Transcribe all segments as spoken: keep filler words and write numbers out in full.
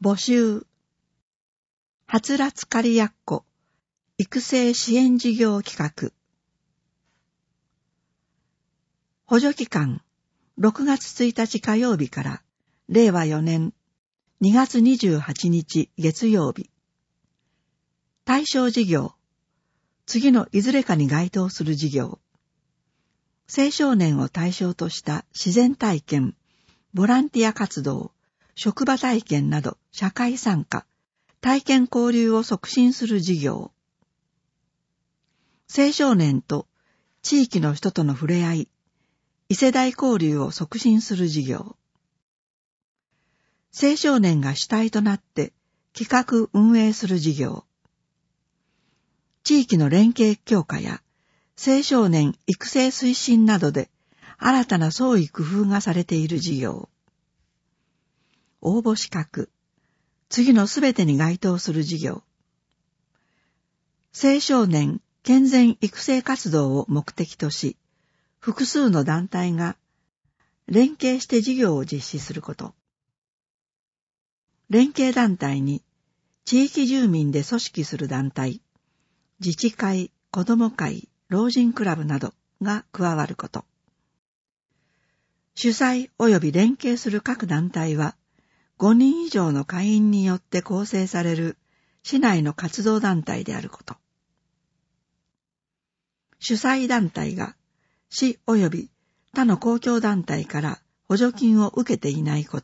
募集。はつらつかりやっこ育成支援事業企画。補助期間ろくがつついたち火曜日かられいわよねんにがつにじゅうはちにち月曜日。対象事業。次のいずれかに該当する事業。青少年を対象とした自然体験、ボランティア活動、職場体験など社会参加、体験交流を促進する事業。青少年と地域の人との触れ合い、異世代交流を促進する事業。青少年が主体となって企画運営する事業。地域の連携強化や青少年育成推進などで新たな創意工夫がされている事業。応募資格。次のすべてに該当する事業。青少年健全育成活動を目的とし、複数の団体が連携して事業を実施すること。連携団体に地域住民で組織する団体、自治会、子ども会、老人クラブなどが加わること。主催及び連携する各団体はごにん以上の会員によって構成される市内の活動団体であること。主催団体が市及び他の公共団体から補助金を受けていないこと。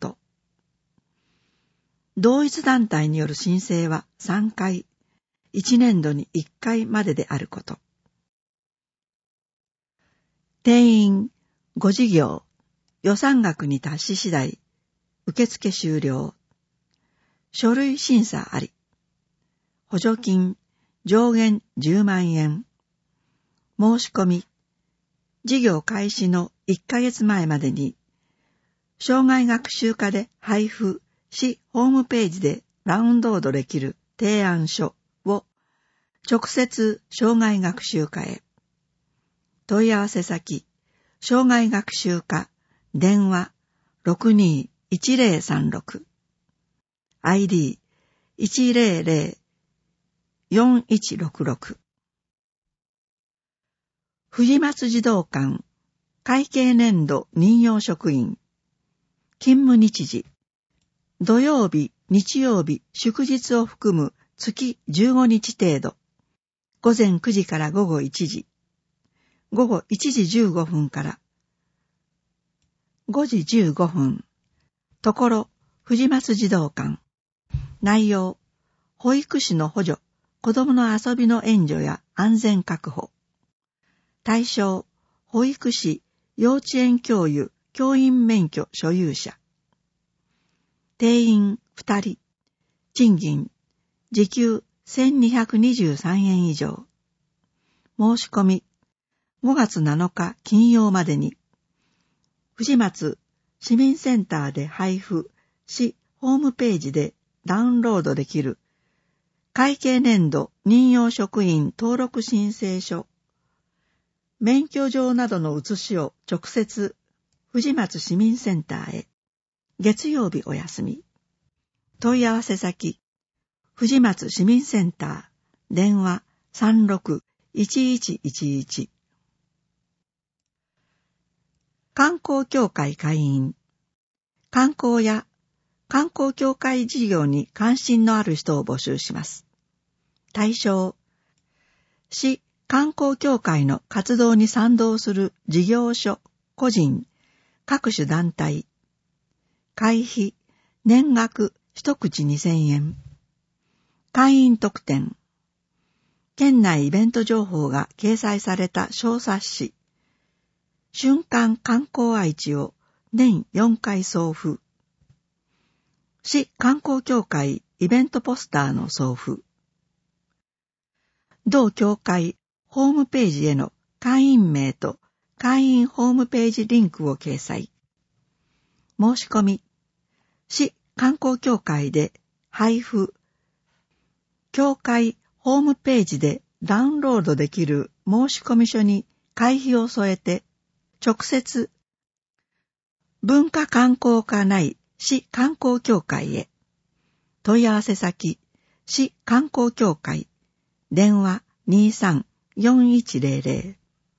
同一団体による申請はさんかい、いちねんどにいっかいまでであること。定員ご事業、予算額に達し次第、受付終了。書類審査あり。補助金上限じゅうまんえん。申し込み。事業開始のいっかげつまえまでに、障害学習課で配布、市ホームページでダウンロードできる提案書を直接障害学習課へ。問い合わせ先、障害学習課、電話 ろくにーいちぜろさんろく、アイディー いちぜろぜろよんいちろくろく。藤松児童館、会計年度任用職員、勤務日時、土曜日、日曜日、祝日を含む月じゅうごにち程度、午前くじから午後いちじ、午後いちじじゅうごふんからごじじゅうごふん、ところ、藤松児童館。内容、保育士の補助、子どもの遊びの援助や安全確保。対象、保育士、幼稚園教諭、教員免許所有者。定員ふたり。賃金、時給せんにひゃくにじゅうさんえん以上。申し込み、ごがつなのか金曜までに。藤松市民センターで配布、市ホームページでダウンロードできる会計年度任用職員登録申請書、免許状などの写しを直接藤松市民センターへ。月曜日お休み。問い合わせ先、藤松市民センター、電話 さんろくいちいちいちいち。観光協会会員。観光や観光協会事業に関心のある人を募集します。対象、市観光協会の活動に賛同する事業所、個人、各種団体。会費、年額一口にせんえん。会員特典。県内イベント情報が掲載された小冊子、瞬間観光愛知を年よんかい送付。市観光協会イベントポスターの送付。同協会ホームページへの会員名と会員ホームページリンクを掲載。申し込み、市観光協会で配布、協会ホームページでダウンロードできる申込書に会費を添えて、直接、文化観光課内市観光協会へ。 問い合わせ先、市観光協会、電話 にじゅうさん よんいちゼロゼロ。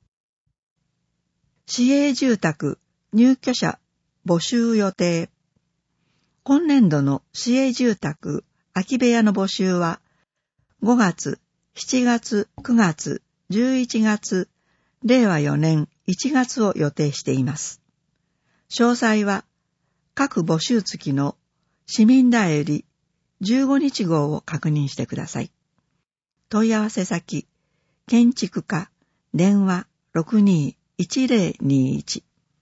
市営住宅入居者募集予定。今年度の市営住宅空き部屋の募集はごがつ、しちがつ、くがつ、じゅういちがつ、れいわよねんいちがつを予定しています。詳細は各募集付きの市民だよりじゅうごにち号を確認してください。問い合わせ先、建築課、電話 ろくにーいちゼロにいち。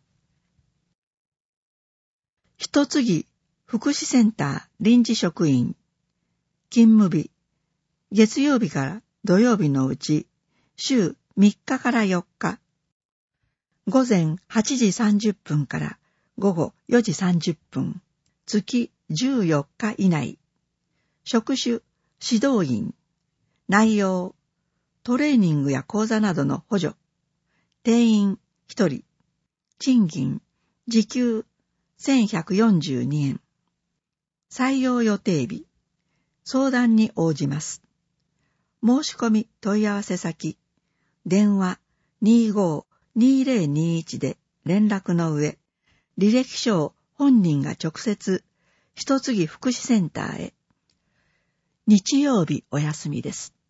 一次福祉センター臨時職員、勤務日、月曜日から土曜日のうち、週みっかからよっか、午前はちじさんじゅっぷんから午後よじさんじゅっぷん、月じゅうよっか以内。職種、指導員。内容、トレーニングや講座などの補助。定員ひとり。賃金、時給せんひゃくよんじゅうにえん。採用予定日。相談に応じます。申し込み問い合わせ先、電話 にじゅうご にゼロにいち で連絡の上、履歴書を本人が直接、一次福祉センターへ。日曜日お休みです。